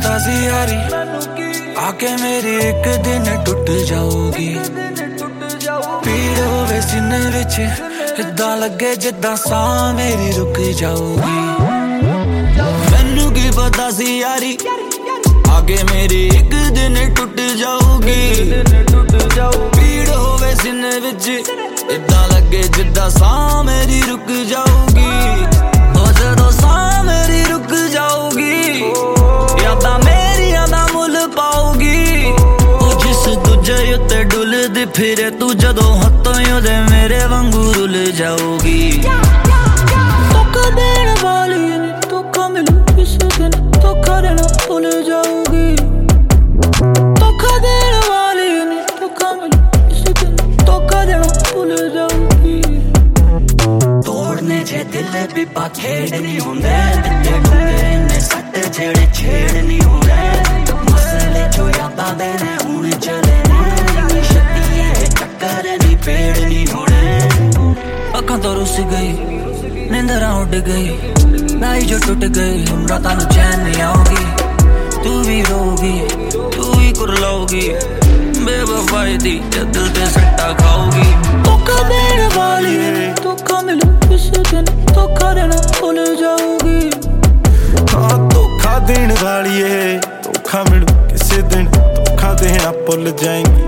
पता सी यारी आके मेरी एक दिन टुट जाओगी। पीड़ होवे सीने विच इदां लगे जिद्दां साह मेरी रुक जाओगी। मैनू की पता सी यारी आगे मेरी एक दिन टुट जाओगी। पीड़ होवे सीने विच इदां लगे जिद्दां साह मेरी रुक जाओगी। ओ जदों साह मेरी रुक जाओगी यादां मेरियां दा मुल पाओगी। ओ जिस दूजे उत्ते डुलदी फिरे तू जदों हत्थों ओदे मेरे वांगू रुल जाओगी। धोखा देण वाली नी धोखा मिलू किसे दिन धोखा देना भुल जाओगी। धोखा देण वाली नी धोखा मिलू किसे दिन धोखा देना भुल जाओगी। तोड़ने जे दिल भी पाखेड़ नहीं होंदे दिते डूंगे ने सट जेड़े छेड़ नहीं होंदे। मसले जो यादां दे ने हुण चले ने छत्ती चक्कर नहीं पेड़ नहीं होने। अखां तो रुस गई नींदरां उड़ गई नाई जो टूट गई रातां नूं चैन नहीं आओगी। तू भी रोगी तू ही कुरलाओगी बेवफाई दी दिल ते सट्टा खाओगी। धोखा देण वाली धोखा मिलू किसे दिन धोखा देना भुल जाओगी। हाँ धोखा देण वाली है धोखा मिलू किसे दिन धोखा देना भुल जाएंगी।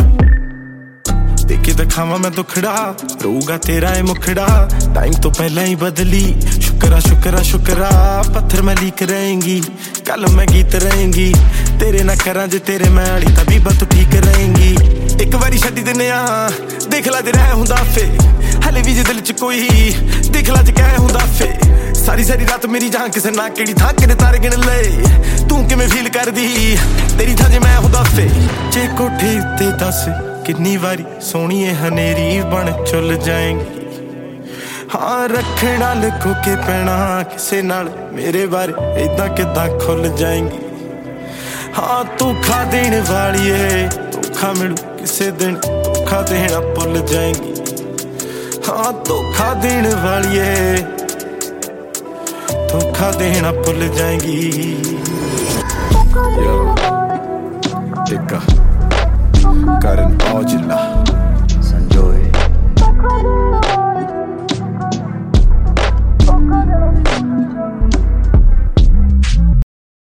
देखे दिखावा मैं दुखड़ा रोगा तेरा है मुखड़ा टाइम तो पहला ही बदली। शुक्रा शुक्रा शुक्रा पत्थर मैं लीक रहेंगी कल मैं गीत रहेंगी। तेरे ना करा जे तेरे मैं आली तभी बात ठीक रहेंगी। एक बारी छड्डी दिने देख ला जे रह हुंदा फे हले भी जे दिल च कोई देख ला जे कह हुंदा फे। सारी सारी रात मेरी जान किसे ना केड़ी थां किने तारे गिन ले तू किवें फील करदी तेरी थां जे मैं हुंदा फे। जे कोठे उत्ते दस कितनी बारी सोहणीए हनेरी बन चुल जाएंगी। हाँ रखना लुको के पैना किसे नाल मेरे बारे इदां किदां खुल जाएंगी। हाँ धोखा देने वाली है धोखा मिलू किसे दिन धोखा देना भुल जाएंगी। हाँ धोखा देने वाली है धोखा देना भुल जाएंगी।